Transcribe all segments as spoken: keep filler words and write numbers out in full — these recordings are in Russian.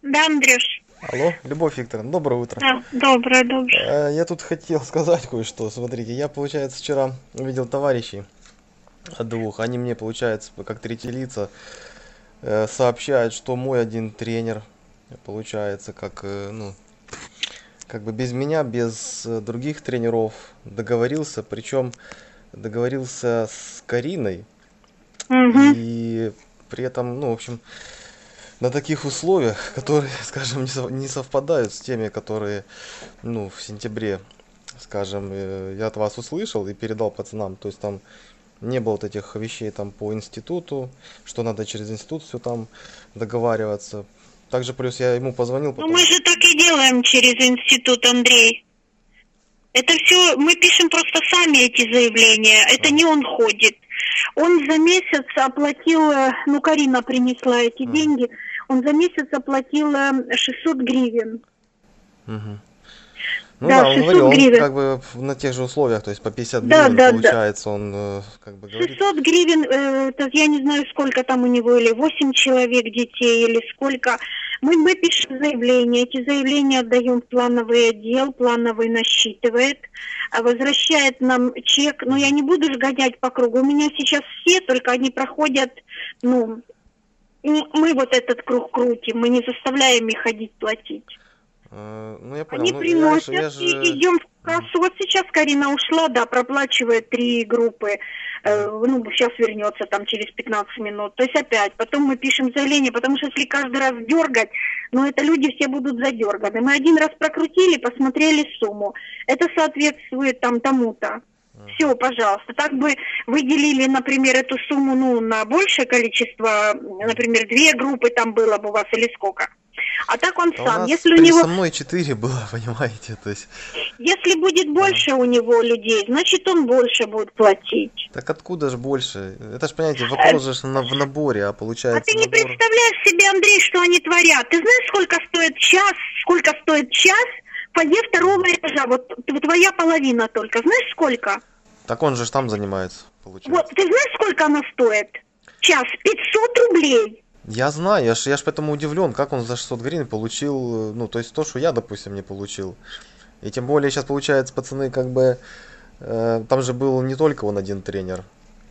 Да, Андрюш. Алло, Любовь Викторовна, доброе утро. Да, доброе, доброе. Э, Я тут хотел сказать кое-что. Смотрите, я, получается, вчера увидел товарищей двух. Они мне, получается, как третьи лица, э, сообщают, что мой один тренер, получается, как, э, ну, как бы без меня, без э, других тренеров договорился, причем договорился с Кариной, Угу. и при этом, ну, в общем, на таких условиях, которые, скажем, не сов- не совпадают с теми, которые, ну, в сентябре, скажем, э, я от вас услышал и передал пацанам. То есть там не было вот этих вещей там по институту, что надо через институт все там договариваться. Также плюс я ему позвонил Ну, мы потом. же так и делаем через институт, Андрей. Это все, мы пишем просто сами эти заявления. Это А, не он ходит. Он за месяц оплатил, э, ну, Карина принесла эти мгм, деньги, он за месяц оплатил э, шестьсот гривен. мгм. Ну Да, да, он говорил, шестьсот он гривен. как бы на тех же условиях, то есть по пятьдесят Да, гривен да, да. получается, он э, как бы говорит. шестьсот гривен, э, это я не знаю, сколько там у него, или восемь человек детей, или сколько. Мы, мы пишем заявление, эти заявления отдаем в плановый отдел, плановый насчитывает, а возвращает нам чек. Но я Мгм. не буду же гонять по кругу. У меня сейчас все, только они проходят, ну, м- мы вот этот круг крутим, мы не заставляем их ходить платить. Э, Ну я понял, Они ну я же, приносят я и же... идем в кассу. Мгм, Вот сейчас Карина ушла, да, проплачивает три группы. Э, мгм. ну, сейчас вернется там через пятнадцать минут. То есть опять. Потом мы пишем заявление, потому что если каждый раз дергать, ну, это люди все будут задерганы. Мы один раз прокрутили, посмотрели сумму. Это соответствует там тому-то. Мгм. Все, пожалуйста. Так бы выделили, например, эту сумму, ну, на большее количество, Мгм. например, две группы там было бы у вас или сколько. А так он Да у сам. нас Если у при него со мной четыре было, понимаете, то есть. если будет Ага. больше у него людей, значит он больше будет платить. Так откуда же больше? Это ж, понимаете, Э, вопрос же ж на, в наборе, а А ты получается не набор. представляешь себе, Андрей, что они творят? Ты знаешь, сколько стоит час, сколько стоит час фойе второго Мгм. этажа? Вот т- твоя половина только. Знаешь, сколько? Так он же ж там занимается, Вот, получается. ты знаешь, сколько она стоит? Час. пятьсот рублей. Я знаю, я ж, я ж поэтому удивлен, как он за шестьсот гривен получил, э, ну, то есть то, что я, допустим, не получил. И тем более сейчас, получается, пацаны, как бы, э, там же был не только он один тренер.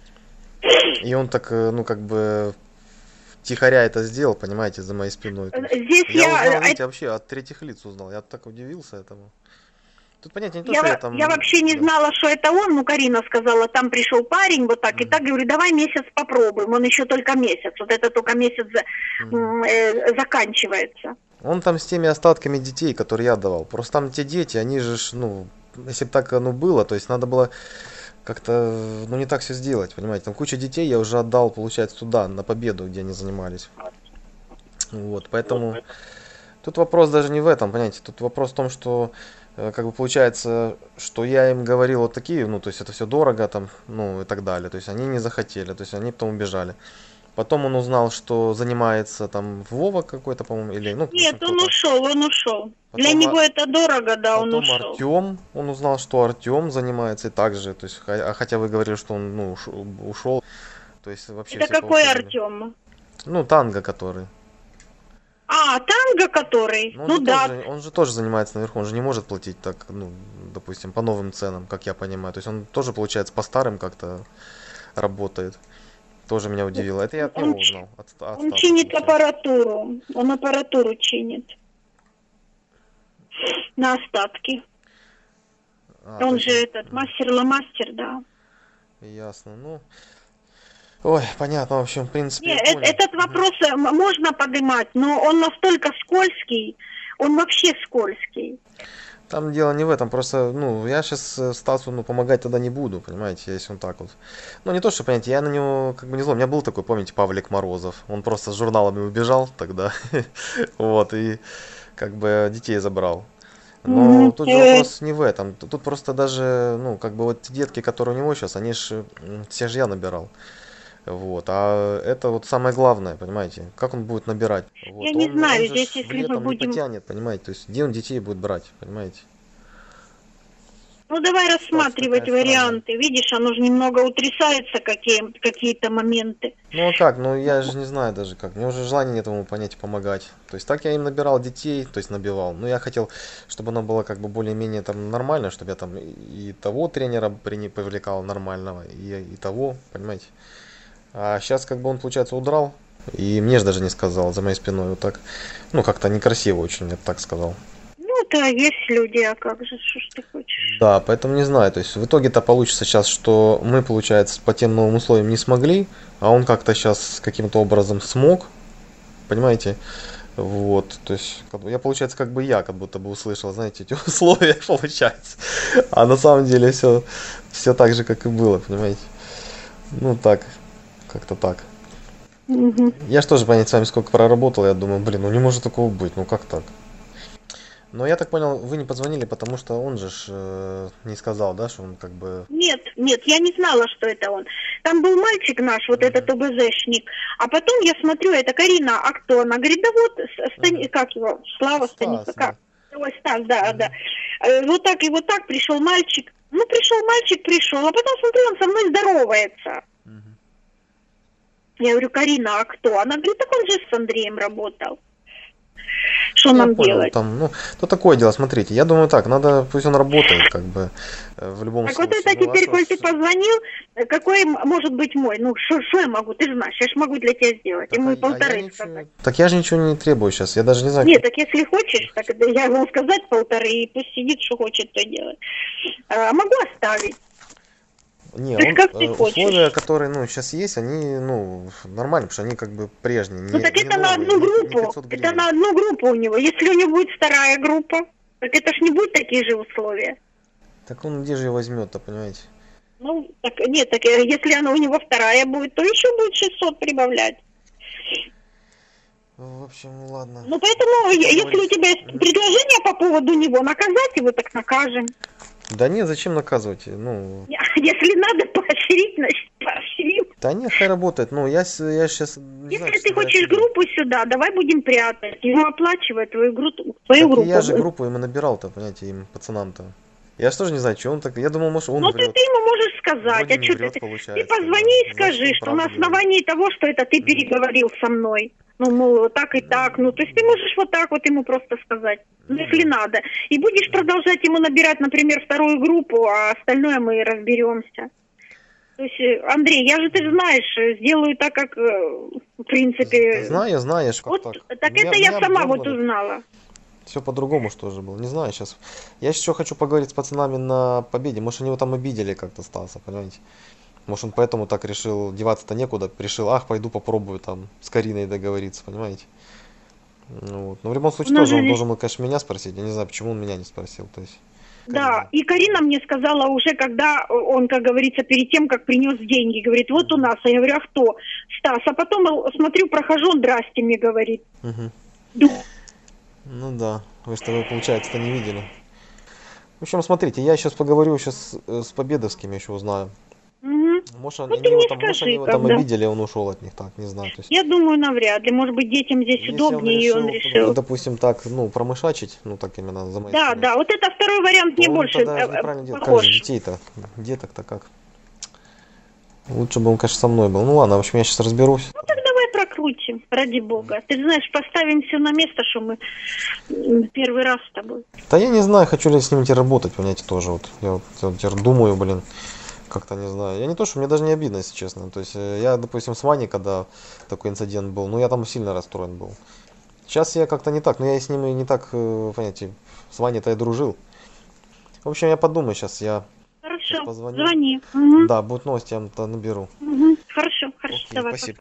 И он так, э, ну, как бы, тихоря это сделал, понимаете, за моей спиной. Э, То есть Здесь я я, узнал, э, видите, вообще от третьих лиц узнал. Я так удивился этому. Тут понятие не то, Я, что я во- я там, вообще не да. знала, что это он, ну, Карина сказала, там пришел парень, вот так, и Мгм. так, говорю, давай месяц попробуем, он еще только месяц, вот это только месяц за- Мгм. м, э, заканчивается. Он там с теми остатками детей, которые я давал. Просто там те дети, они же, ж, ну, если бы так оно было, то есть надо было как-то, ну, не так все сделать, понимаете. Там куча детей я уже отдал, получается, туда, на Победу, где они занимались. Вот, поэтому тут вопрос даже не в этом, понимаете. Тут вопрос в том, что, э, как бы получается, что я им говорил вот такие, ну, то есть это все дорого там, ну, и так далее. То есть они не захотели, то есть они потом убежали. Потом он узнал, что занимается там Вова какой-то, по-моему, или, ну, в общем, Нет, он кто-то. ушел, он ушел. Для Потом, него а, это дорого, да, он потом ушел. Артем, он узнал, что Артем занимается и так же, то есть, хо- а хотя вы говорили, что он, ну, уш- ушел, то есть вообще Это все какой поуходили. Артем? Ну, Танго который. А, танго который? Но он Ну же да. тоже, он же тоже занимается наверху, он же не может платить так, ну, допустим, по новым ценам, как я понимаю. То есть он тоже, получается, по старым как-то работает. Тоже меня удивило. Это я от Он, него ч- узнал, от, от он Стаса, чинит получается. аппаратуру. Он аппаратуру чинит на остатки. А, то Он есть же он... этот мастер-ломастер, да. Мгм. Ясно. Ну, ой, понятно, в общем, в принципе, Не, я э- понял. этот Мгм. вопрос э, м- можно поднимать, но он настолько скользкий, он вообще скользкий. Там дело не в этом, просто, ну, я сейчас Стасу, ну, помогать тогда не буду, понимаете, если он так вот. Ну, не то, что, понимаете, я на него как бы не злой. У меня был такой, помните, Павлик Морозов. Он просто с журналами убежал тогда, вот, и как бы детей забрал. Мгм. Но тут же Э, вопрос не в этом. Т- Тут просто даже, ну, как бы вот те детки, которые у него сейчас, они же, все же я набирал. Вот. А это вот самое главное, понимаете, как он будет набирать. Я Вот. не Он, он знаю, же здесь, ж в если мы летом не будем... потянет, понимаете. То есть где он детей будет брать, понимаете. Ну, давай рассматривать такая странная. варианты. Видишь, оно же немного утрясается, какие, какие-то моменты. Ну а как? Ну я же не знаю даже как. Мне уже желания нет этому понять помогать. То есть так я им набирал детей, то есть набивал. Но я хотел, чтобы оно было как бы более-менее там нормально, чтобы я там и того тренера при- привлекал нормального, и, и того, понимаете. А сейчас как бы он, получается, удрал. И мне же даже не сказал за моей спиной вот так. Ну как-то некрасиво очень, я бы так сказал. Ну, да, есть люди, а как же, что ж ты хочешь? Да, поэтому не знаю. То есть в итоге-то получится сейчас, что мы, получается, по тем новым условиям не смогли, а он как-то сейчас каким-то образом смог, понимаете? Вот, то есть как бы я, получается, как бы я как будто бы услышал, знаете, эти условия, получается. А на самом деле все, все так же, как и было, понимаете? Ну так, как-то так. Мгм. Я же тоже, понять, с вами сколько проработал, я думаю, блин, ну не может такого быть, ну как так? Но я так понял, вы не позвонили, потому что он же ж, э, не сказал, да, что он как бы... Нет, нет, я не знала, что это он. Там был мальчик наш, вот этот ОБЗшник. А потом я смотрю, это Карина, а кто? Она говорит, да вот, С- Стани- как его, Слава Стас, Станислав, да. как? Ой, Стас, да, да. Э, Вот так и вот так пришел мальчик. Ну, пришел мальчик, пришел, а потом смотрю, он со мной здоровается. Мгм. Я говорю, Карина, а кто? Она говорит, так он же с Андреем работал. Что Я нам понял, делать? там, ну, то такое дело, смотрите, я думаю так, надо, пусть он работает, как бы, э, в любом Так вот случае. это Ну, а теперь, что коль ж- ты позвонил, э, какой м- может быть мой? Ну, что я могу? Ты же знаешь, я же могу для тебя сделать. Так, Ему а и я- а я полторы ничего- сказать. Так я же ничего не требую сейчас, я даже не знаю. Нет, так если хочешь, так это я ему сказать полторы, и пусть сидит, что хочет, то делает. А могу оставить. Не, То есть он, как ты э, хочешь. условия, которые, ну, сейчас есть, они, ну, нормальные, потому что они как бы прежние, не, Ну так не это на новые, одну не- не группу. пятьсот Это гривен. на одну группу у него. Если у него будет вторая группа, так это ж не будет такие же условия. Так он где же ее возьмет-то, понимаете? Ну, так нет, так э, если она у него вторая будет, то еще будет шестьсот прибавлять. В общем, ну ладно. Ну поэтому, е- если у говорите? тебя есть предложение по поводу него, наказать его, так накажем. Да нет, зачем наказывать? Ну, Если надо поощрить, значит поощрим. да нет, хай работает. Ну, я, с- я сейчас не знаю, Если что ты хочешь я себе- группу сюда, давай будем прятать. Ему оплачивать твою, гру... твою Так группу. я же группу ему набирал-то, понимаете, им пацанам-то. Я же тоже не знаю, что он так... Я думал, может, он Ну ты, врет. ты ему можешь сказать, Вроде а не что врет, ты... получается, Ты позвони и да. скажи, Значит, он что на правду основании того, что это ты переговорил со мной. Ну, мол, вот так и так. Ну, то есть ты можешь вот так вот ему просто сказать, ну, Ну, если да. надо. И будешь продолжать ему набирать, например, вторую группу, а остальное мы разберемся. То есть, э, Андрей, я же, ты же знаешь, э, сделаю так, как, э, в принципе... Знаю, знаешь, как Вот, так. так Меня- это я меня сама вот обдернули. узнала. Все по-другому что же было. Не знаю сейчас. Я еще хочу поговорить с пацанами на победе. Может, они его там обидели как-то, Стаса, понимаете? Может, он поэтому так решил, деваться-то некуда. Решил, ах, пойду попробую там с Кариной договориться, понимаете? Ну, вот. Но в любом случае Ну, тоже он же- должен был, конечно, меня спросить. Я не знаю, почему он меня не спросил. То есть, Да, Карина. и Карина мне сказала уже, когда он, как говорится, перед тем, как принес деньги, говорит, вот у нас. А я говорю, а кто? Стас. А потом э, смотрю, прохожу, он здрасте мне говорит. Мгм. Ду- Ну да, вы что, вы, получается-то не видели. В общем, смотрите, я сейчас поговорю сейчас с Победовским, еще узнаю. Мгм. Может, Ну, они ты его мне там, может, скажи, они его там когда. обидели, он ушел от них, так, не знаю. То есть, Я думаю, навряд ли. Может быть, детям здесь если удобнее, и он решил. допустим, так, ну, промышачить, ну, так именно за моей Да, спиной, да, вот это второй вариант то мне он больше тогда э, неправильно э, делает. Как похож. же детей-то? Деток-то как? Лучше бы он, конечно, со мной был. Ну ладно, в общем, я сейчас разберусь. Ну так давай прокрутим, ради бога. Ты знаешь, поставим все на место, что мы м, первый раз с тобой. Да я не знаю, хочу ли я с ним теперь работать, понимаете, тоже вот. Я вот, я вот теперь думаю, блин, как-то не знаю. Я не то, что мне даже не обидно, если честно. То есть э, я, допустим, с Ваней, когда такой инцидент был, ну я там сильно расстроен был. Сейчас я как-то не так, но я и с ним и не так, э, понимаете, с Ваней-то я дружил. В общем, я подумаю сейчас, я, Хорошо, Сейчас позвоню. звони. Мгм. да, будут новости, я вам наберу. Мгм. Хорошо, хорошо, Окей, давай. спасибо.